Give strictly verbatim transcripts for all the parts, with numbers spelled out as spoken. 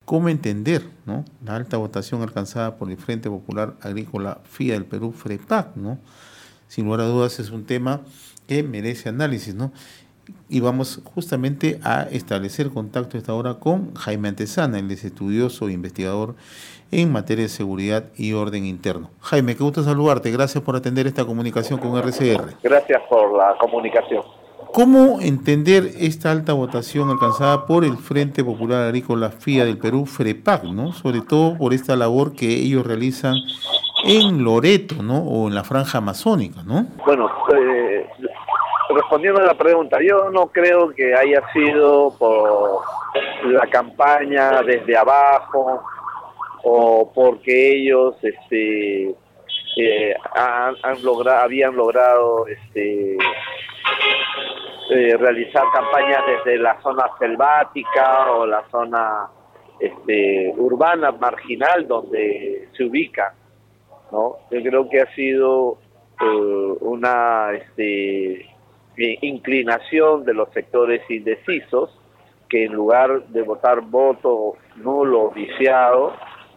cómo entender, ¿no?, la alta votación alcanzada por el Frente Popular Agrícola FIA del Perú, FREPAC, ¿no? Sin lugar a dudas es un tema que merece análisis, ¿no? Y vamos justamente a establecer contacto esta hora con Jaime Antezana, él es estudioso e investigador en materia de seguridad y orden interno. Jaime, qué gusto saludarte, gracias por atender esta comunicación con R C R. Gracias por la comunicación. ¿Cómo entender esta alta votación alcanzada por el Frente Popular Agrícola FIA del Perú, FREPAC, ¿no?, sobre todo por esta labor que ellos realizan en Loreto, ¿no?, o en la franja amazónica, ¿no? Bueno, eh, respondiendo a la pregunta, yo no creo que haya sido por la campaña desde abajo o porque ellos este, eh, han, han logrado, habían logrado este, eh, realizar campañas desde la zona selvática o la zona este, urbana, marginal, donde se ubican, ¿no? Yo creo que ha sido eh, una este, inclinación de los sectores indecisos que en lugar de votar voto nulo o viciado,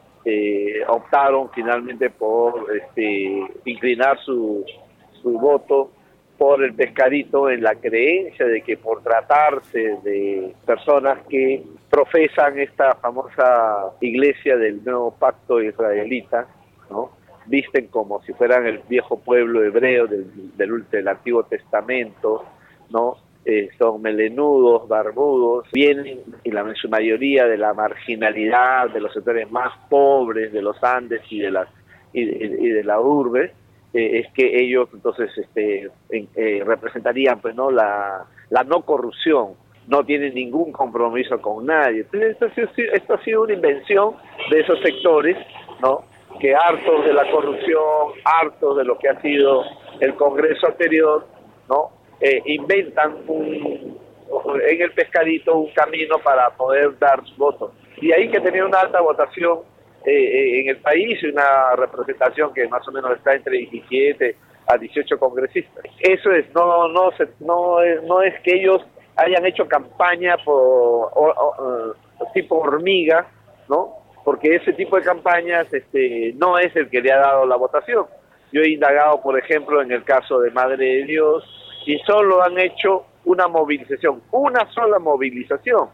eh, optaron finalmente por este, inclinar su, su voto por el pescadito en la creencia de que por tratarse de personas que profesan esta famosa iglesia del nuevo pacto israelita, ¿no?, visten como si fueran el viejo pueblo hebreo del, del, del Antiguo Testamento, ¿no? Eh, son melenudos, barbudos, vienen y la, en su mayoría de la marginalidad, de los sectores más pobres de los Andes y de, las, y, y de la urbe, eh, es que ellos entonces este, eh, representarían pues, ¿no?, la, la no corrupción, no tienen ningún compromiso con nadie. Entonces, esto, ha sido, esto ha sido una invención de esos sectores, ¿no?, que hartos de la corrupción, hartos de lo que ha sido el Congreso anterior, ¿no?, eh, inventan un, en el pescadito un camino para poder dar votos. Y ahí que tenía una alta votación eh, en el país y una representación que más o menos está entre diecisiete a dieciocho congresistas. Eso es, no, no, se, no, es, no es que ellos hayan hecho campaña por o, o, tipo hormiga, ¿no?, porque ese tipo de campañas este, no es el que le ha dado la votación. Yo he indagado, por ejemplo, en el caso de Madre de Dios, y solo han hecho una movilización, una sola movilización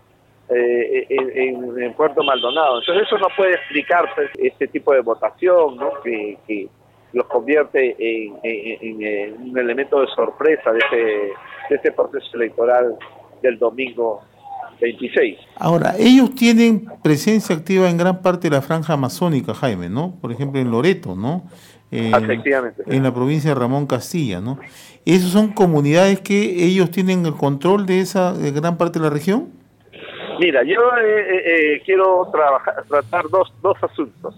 eh, en, en, en Puerto Maldonado. Entonces eso no puede explicarse este tipo de votación, ¿no?, que, que los convierte en, en, en un elemento de sorpresa de este, de este proceso electoral del domingo veintiséis. Ahora, ellos tienen presencia activa en gran parte de la franja amazónica, Jaime, ¿no? Por ejemplo, en Loreto, ¿no? En, Efectivamente. En la provincia de Ramón Castilla, ¿no? ¿Esas son comunidades que ellos tienen el control de esa de gran parte de la región? Mira, yo eh, eh, quiero trabajar, tratar dos, dos asuntos,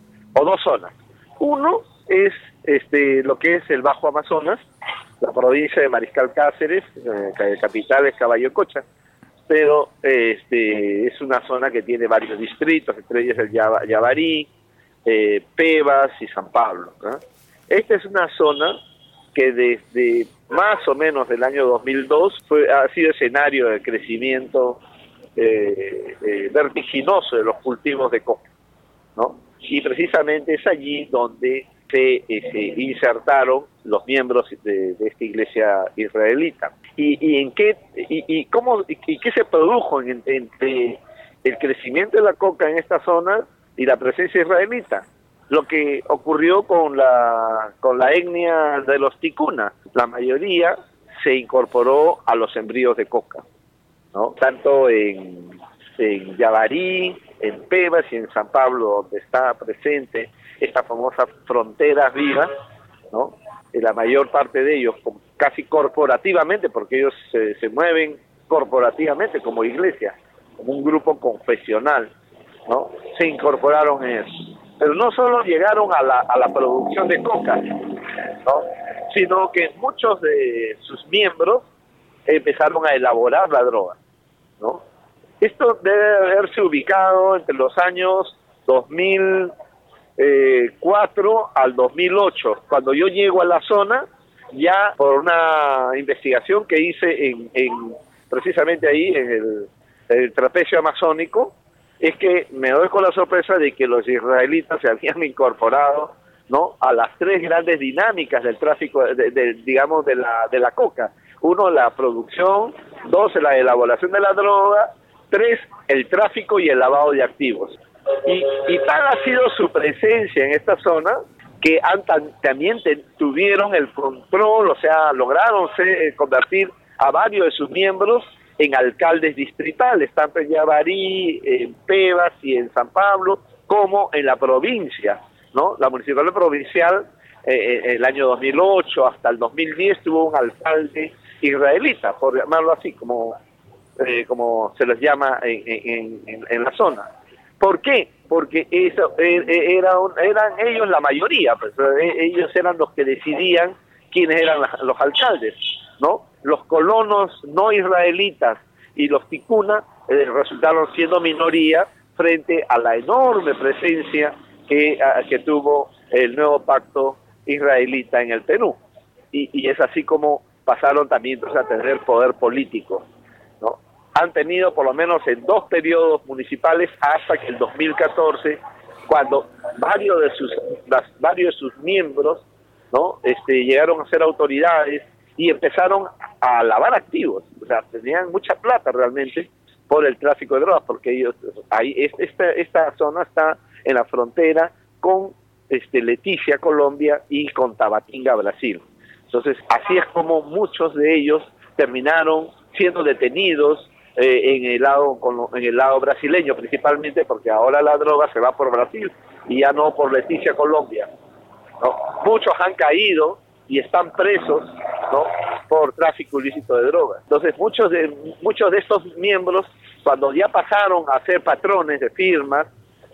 o dos zonas. Uno es este lo que es el Bajo Amazonas, la provincia de Mariscal Cáceres, eh, capital es Caballococha, pero este es una zona que tiene varios distritos, entre ellos el Yavarí, eh, Pebas y San Pablo, ¿no? Esta es una zona que desde más o menos del año dos mil dos fue, ha sido escenario de crecimiento eh, eh, vertiginoso de los cultivos de coca, ¿no? Y precisamente es allí donde se, eh, se insertaron los miembros de, de esta iglesia israelita. ¿Y, y en qué y, y cómo y, y qué se produjo en, entre el crecimiento de la coca en esta zona y la presencia israelita? Lo que ocurrió con la con la etnia de los ticuna, la mayoría se incorporó a los sembríos de coca, ¿no? Tanto en, en Yavarí, en Pebas y en San Pablo, donde está presente esta famosa frontera viva, ¿no? Y la mayor parte de ellos, casi corporativamente, porque ellos se, se mueven corporativamente como iglesia, como un grupo confesional, ¿no? Se incorporaron en eso. Pero no solo llegaron a la, a la producción de coca, ¿no?, sino que muchos de sus miembros empezaron a elaborar la droga, ¿no? Esto debe haberse ubicado entre los años dos mil cuatro al dos mil ocho. Cuando yo llego a la zona, ya por una investigación que hice en, en precisamente ahí en el, el trapecio amazónico, es que me doy con la sorpresa de que los israelitas se habían incorporado, ¿no?, a las tres grandes dinámicas del tráfico, de, de, digamos, de la, de la coca. Uno, la producción; dos, la elaboración de la droga; tres, el tráfico y el lavado de activos. Y, y tal ha sido su presencia en esta zona que han tan, también te, tuvieron el control, o sea, lograron ser, convertir a varios de sus miembros en alcaldes distritales, tanto en Yavarí, en Pebas y en San Pablo, como en la provincia, ¿no? La municipalidad provincial, eh, el año dos mil ocho hasta el dos mil diez, tuvo un alcalde israelita, por llamarlo así, como, eh, como se les llama en, en, en, en la zona. ¿Por qué? Porque eso era, eran ellos la mayoría, pues, ellos eran los que decidían quiénes eran los alcaldes, ¿no? Los colonos no israelitas y los ticuna eh, resultaron siendo minoría frente a la enorme presencia que, a, que tuvo el nuevo pacto israelita en el Perú. Y, y es así como pasaron también entonces a tener poder político, ¿no? Han tenido por lo menos en dos periodos municipales hasta que el dos mil catorce, cuando varios de sus las, varios de sus miembros, ¿no?, este, llegaron a ser autoridades y empezaron a lavar activos. O sea, tenían mucha plata realmente por el tráfico de drogas, porque ellos ahí esta esta zona está en la frontera con este Leticia, Colombia, y con Tabatinga, Brasil. Entonces, así es como muchos de ellos terminaron siendo detenidos eh, en el lado con, en el lado brasileño, principalmente porque ahora la droga se va por Brasil y ya no por Leticia, Colombia, ¿no? Muchos han caído y están presos, ¿no?, por tráfico ilícito de drogas. Entonces, muchos de muchos de estos miembros, cuando ya pasaron a ser patrones de firmas,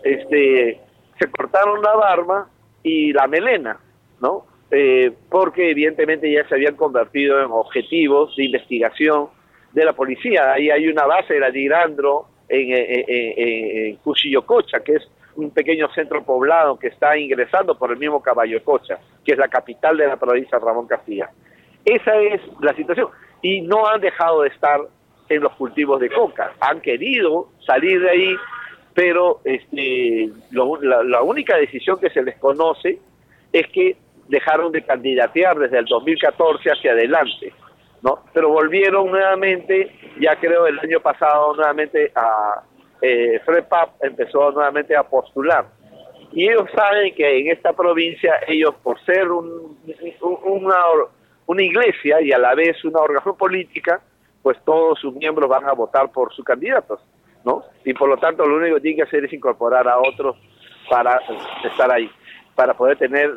este, se cortaron la barba y la melena, ¿no? Eh, porque evidentemente ya se habían convertido en objetivos de investigación de la policía. Ahí hay una base de la Ligandro en, en, en, en Cuchillococha, que es un pequeño centro poblado que está ingresando por el mismo Caballococha, que es la capital de la provincia de Ramón Castilla. Esa es la situación. Y no han dejado de estar en los cultivos de coca. Han querido salir de ahí, pero este, lo, la, la única decisión que se les conoce es que dejaron de candidatear desde el dos mil catorce hacia adelante, ¿no? Pero volvieron nuevamente, ya creo el año pasado, nuevamente a eh, FREPAP empezó nuevamente a postular. Y ellos saben que en esta provincia, ellos por ser un, un, una, una iglesia y a la vez una organización política, pues todos sus miembros van a votar por sus candidatos, ¿no? Y por lo tanto lo único que tienen que hacer es incorporar a otros para estar ahí, para poder tener,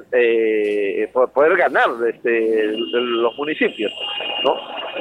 eh, poder ganar este, los municipios, ¿no?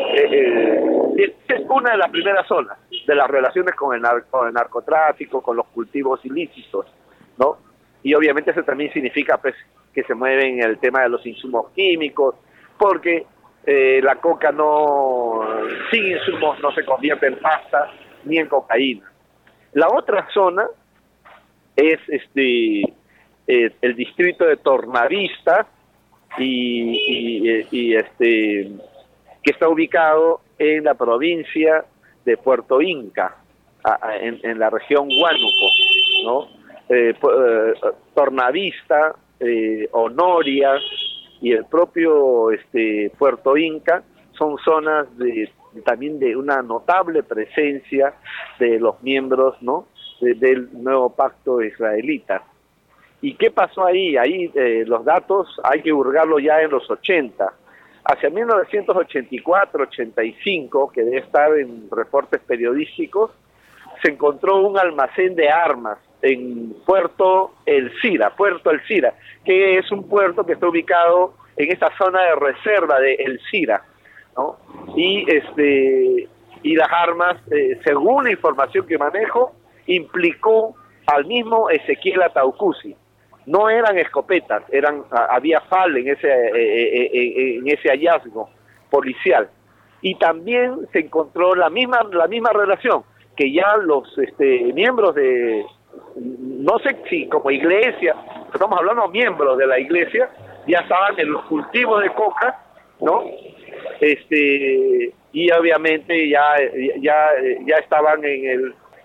Eh, eh, es una de las primeras zonas de las relaciones con el, nar con el narcotráfico, con los cultivos ilícitos, ¿no? Y obviamente eso también significa, pues, que se mueve en el tema de los insumos químicos, porque eh, la coca no, sin insumos no se convierte en pasta ni en cocaína. La otra zona es este eh, el distrito de Tornavista y, y, y este que está ubicado en la provincia de Puerto Inca, a, a, en, en la región Huánuco, ¿no? Eh, eh, Tornavista, eh, Honoria y el propio este Puerto Inca son zonas de también de una notable presencia de los miembros, ¿no?, de, del nuevo pacto israelita. ¿Y qué pasó ahí? Ahí eh, los datos hay que hurgarlos ya en los ochenta. Hacia mil novecientos ochenta y cuatro, ochenta y cinco, que debe estar en reportes periodísticos, se encontró un almacén de armas en Puerto El Cira, Puerto El Cira, que es un puerto que está ubicado en esta zona de reserva de El Cira, ¿no? Y este y las armas, eh, según la información que manejo, implicó al mismo Ezequiel Ataucusi. No eran escopetas, eran había FAL en ese eh, eh, eh, en ese hallazgo policial. Y también se encontró la misma la misma relación, que ya los este miembros de, no sé si como iglesia, estamos hablando de miembros de la iglesia, ya estaban en los cultivos de coca, ¿no? Este y obviamente ya ya ya estaban en el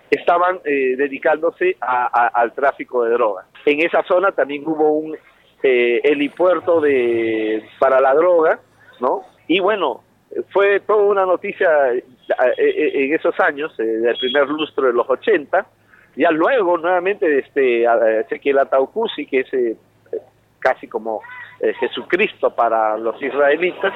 estaban eh, dedicándose a, a, al tráfico de drogas. En esa zona también hubo un eh, helipuerto de, para la droga, ¿no? Y bueno, fue toda una noticia eh, eh, en esos años, eh, del primer lustro de los ochenta. Ya luego, nuevamente, este Ezequiel Ataucusi, que es eh, casi como eh, Jesucristo para los israelitas,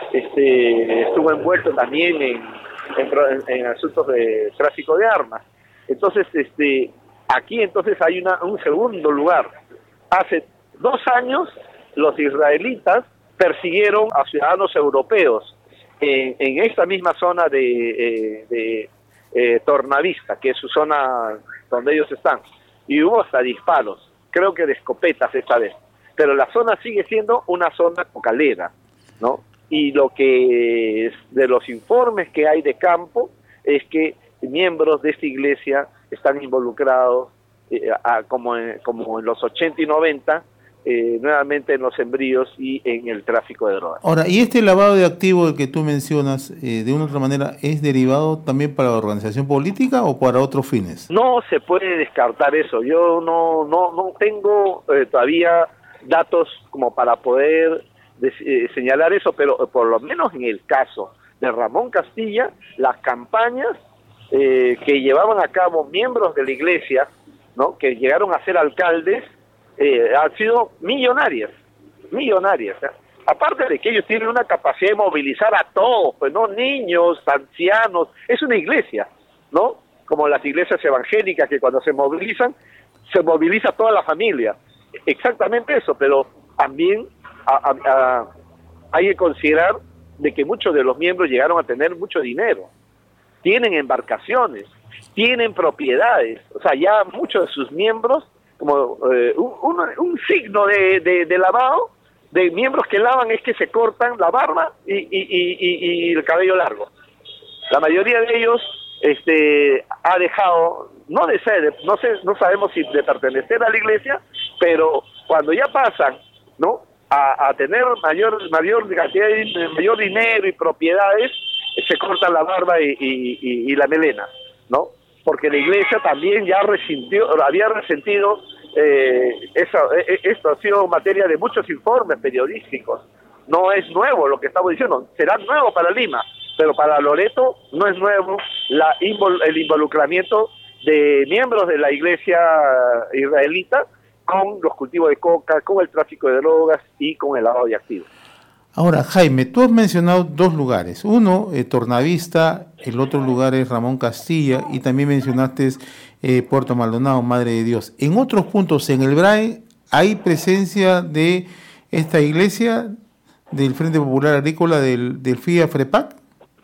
este, estuvo envuelto también en, en, en asuntos de tráfico de armas. Entonces, este, aquí entonces hay una, un segundo lugar. Hace dos años los israelitas persiguieron a ciudadanos europeos en, en esta misma zona de, eh, de eh, Tornavista, que es su zona donde ellos están, y hubo hasta disparos, creo que de escopetas esta vez, pero la zona sigue siendo una zona cocalera, ¿no? Y lo que es de los informes que hay de campo es que miembros de esta iglesia están involucrados, eh, a, como, en, como en los ochenta y noventa, eh, nuevamente en los sembríos y en el tráfico de drogas. Ahora, ¿y este lavado de activos del que tú mencionas, eh, de una u otra manera, es derivado también para la organización política o para otros fines? No se puede descartar eso. Yo no, no, no tengo eh, todavía datos como para poder de, eh, señalar eso, pero por lo menos en el caso de Ramón Castilla, las campañas eh, que llevaban a cabo miembros de la iglesia, ¿no?, que llegaron a ser alcaldes, eh, han sido millonarias, millonarias. ¿eh? Aparte de que ellos tienen una capacidad de movilizar a todos, pues no, niños, ancianos, es una iglesia, ¿no? Como las iglesias evangélicas que cuando se movilizan, se moviliza toda la familia. Exactamente eso, pero también a, a, a, hay que considerar de que muchos de los miembros llegaron a tener mucho dinero, tienen embarcaciones, tienen propiedades, o sea, ya muchos de sus miembros, como eh, un, un, un signo de, de, de lavado, de miembros que lavan es que se cortan la barba y, y, y, y, y el cabello largo. La mayoría de ellos este, ha dejado, no de ser, no sé, no sabemos si de pertenecer a la iglesia, pero cuando ya pasan, ¿no?, a, a tener mayor mayor cantidad de mayor dinero y propiedades, se cortan la barba y, y, y, y la melena, ¿no? Porque la iglesia también ya resintió, había resentido, eh, eso, eh, esto ha sido materia de muchos informes periodísticos. No es nuevo lo que estamos diciendo, será nuevo para Lima, pero para Loreto no es nuevo la invol el involucramiento de miembros de la iglesia israelita con los cultivos de coca, con el tráfico de drogas y con el lavado de activos. Ahora, Jaime, tú has mencionado dos lugares. Uno, eh, Tornavista, el otro lugar es Ramón Castilla, y también mencionaste eh, Puerto Maldonado, Madre de Dios. En otros puntos, en el B R A E, ¿hay presencia de esta iglesia del Frente Popular Agrícola del, del F I A FREPAC?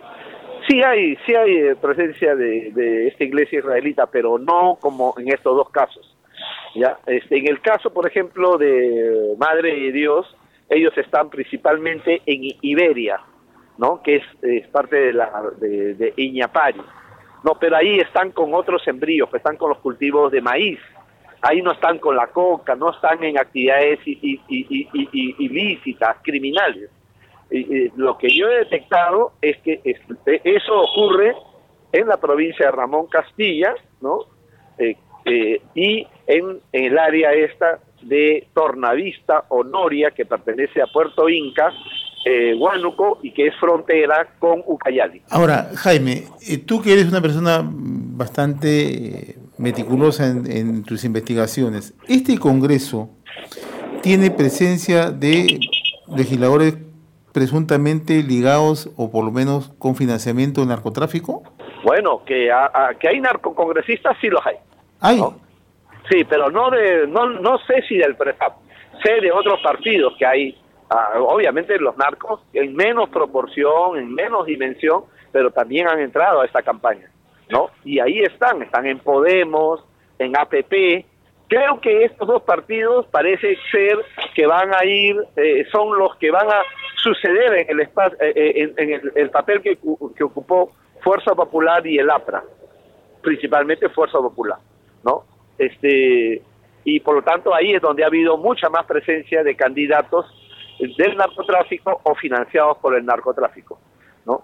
Sí hay, sí hay presencia de, de esta iglesia israelita, pero no como en estos dos casos. ¿Ya? Este, en el caso, por ejemplo, de Madre de Dios, ellos están principalmente en Iberia, ¿no?, que es, es parte de la de, de Iñapari, no, pero ahí están con otros sembríos, están con los cultivos de maíz, ahí no están con la coca, no están en actividades i, i, i, i, i, ilícitas, criminales. Y, y, lo que yo he detectado es que es, eso ocurre en la provincia de Ramón Castilla, ¿no?, eh, eh, y en, en el área esta de Tornavista o Noria, que pertenece a Puerto Inca, eh, Huánuco, y que es frontera con Ucayali. Ahora, Jaime, tú que eres una persona bastante meticulosa en, en tus investigaciones, ¿este Congreso tiene presencia de legisladores presuntamente ligados o por lo menos con financiamiento del narcotráfico? Bueno, que, a, a, que hay narcocongresistas, sí los hay. ¿Hay? ¿No? Sí, pero no de no no sé si del PREPAP, sé de otros partidos que hay, uh, obviamente los narcos en menos proporción, en menos dimensión, pero también han entrado a esta campaña, ¿no? Y ahí están, están en Podemos, en A P P. Creo que estos dos partidos parece ser que van a ir, eh, son los que van a suceder en el espacio, eh, en, en el, el papel que, que ocupó Fuerza Popular y el APRA, principalmente Fuerza Popular, ¿no? Este, y por lo tanto ahí es donde ha habido mucha más presencia de candidatos del narcotráfico o financiados por el narcotráfico, ¿no?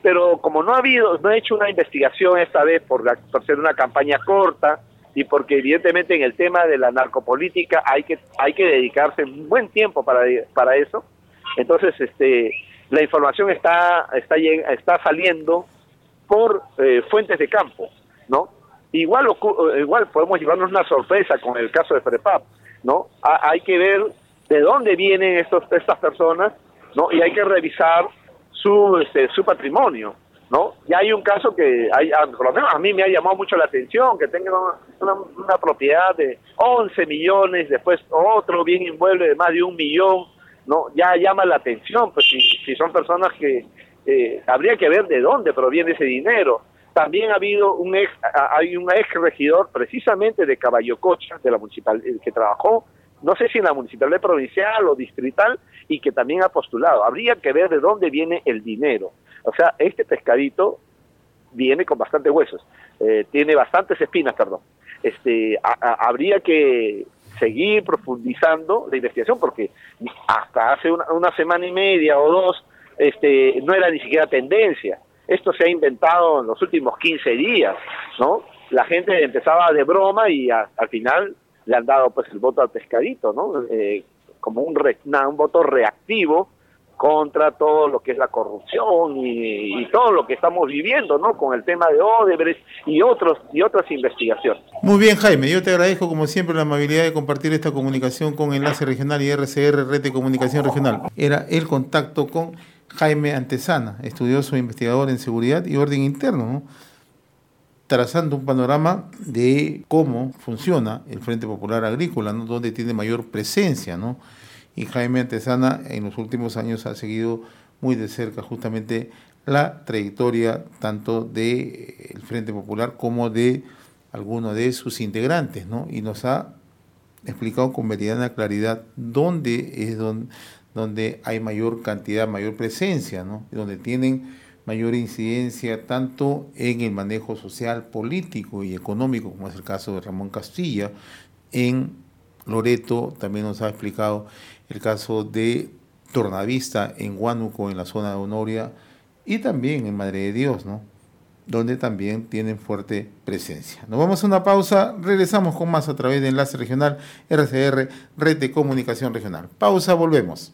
pero como no ha habido, no he hecho una investigación esta vez por, la, por ser una campaña corta y porque evidentemente en el tema de la narcopolítica hay que hay que dedicarse un buen tiempo para, para eso, entonces este la información está está está saliendo por eh, fuentes de campo, ¿no? Igual igual podemos llevarnos una sorpresa con el caso de FREPAP, ¿no? Ha, hay que ver de dónde vienen estos estas personas, ¿no? Y hay que revisar su este, su patrimonio, ¿no? Ya hay un caso que hay, por lo menos a mí me ha llamado mucho la atención, que tengan una, una, una propiedad de once millones, después otro bien inmueble de más de un millón, ¿no? Ya llama la atención, pues si, si son personas que eh, habría que ver de dónde proviene ese dinero. También ha habido un ex, hay un ex regidor precisamente de Caballococha, de la municipal, que trabajó, no sé si en la municipalidad provincial o distrital, y que también ha postulado. Habría que ver de dónde viene el dinero. O sea, este pescadito viene con bastantes huesos, eh, tiene bastantes espinas, perdón. Este, a, a, habría que seguir profundizando la investigación, porque hasta hace una, una semana y media o dos, este, no era ni siquiera tendencia. Esto se ha inventado en los últimos quince días, ¿no? La gente empezaba de broma y a, al final le han dado pues el voto al pescadito, ¿no? Eh, como un, re, una, un voto reactivo contra todo lo que es la corrupción y, y todo lo que estamos viviendo, ¿no? Con el tema de Odebrecht y otros y otras investigaciones. Muy bien, Jaime, yo te agradezco como siempre la amabilidad de compartir esta comunicación con Enlace Regional y R C R, Red de Comunicación Regional. Era el contacto con Jaime Antezana, estudioso e investigador en seguridad y orden interno, ¿no? Trazando un panorama de cómo funciona el Frente Popular Agrícola, ¿no? Donde tiene mayor presencia, ¿no? Y Jaime Antezana en los últimos años ha seguido muy de cerca justamente la trayectoria tanto del Frente Popular como de algunos de sus integrantes, ¿no? Y nos ha explicado con meridiana claridad dónde es donde, donde hay mayor cantidad, mayor presencia, ¿no? Y donde tienen mayor incidencia tanto en el manejo social, político y económico, como es el caso de Ramón Castilla. En Loreto también nos ha explicado el caso de Tornavista en Huánuco, en la zona de Honoria, y también en Madre de Dios, ¿no? Donde también tienen fuerte presencia. Nos vamos a una pausa, regresamos con más a través de Enlace Regional, R C R, Red de Comunicación Regional. Pausa, volvemos.